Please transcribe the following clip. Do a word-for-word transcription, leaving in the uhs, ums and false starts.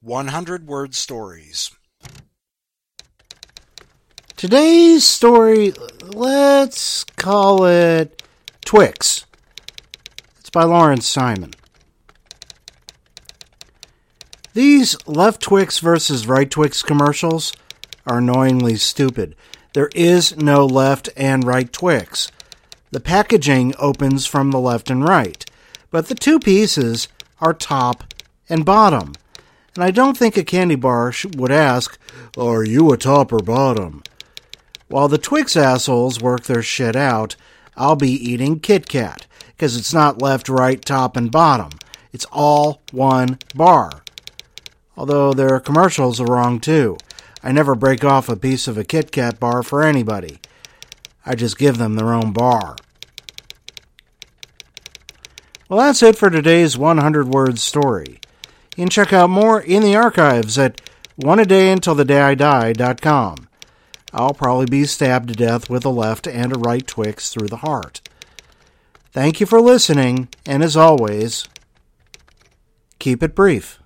one hundred word stories. Today's story, let's call it Twix. It's by Lawrence Simon. These left Twix versus right Twix commercials are annoyingly stupid. There is no left and right Twix. The packaging opens from the left and right, but the two pieces are top and bottom. And I don't think a candy bar would ask, "Are you a top or bottom?" While the Twix assholes work their shit out, I'll be eating Kit Kat, because it's not left, right, top, and bottom. It's all one bar. Although their commercials are wrong too. I never break off a piece of a Kit Kat bar for anybody. I just give them their own bar. Well, that's it for today's one hundred word story. You can check out more in the archives at one a day until the day I die dot com. I'll probably be stabbed to death with a left and a right Twix through the heart. Thank you for listening, and as always, keep it brief.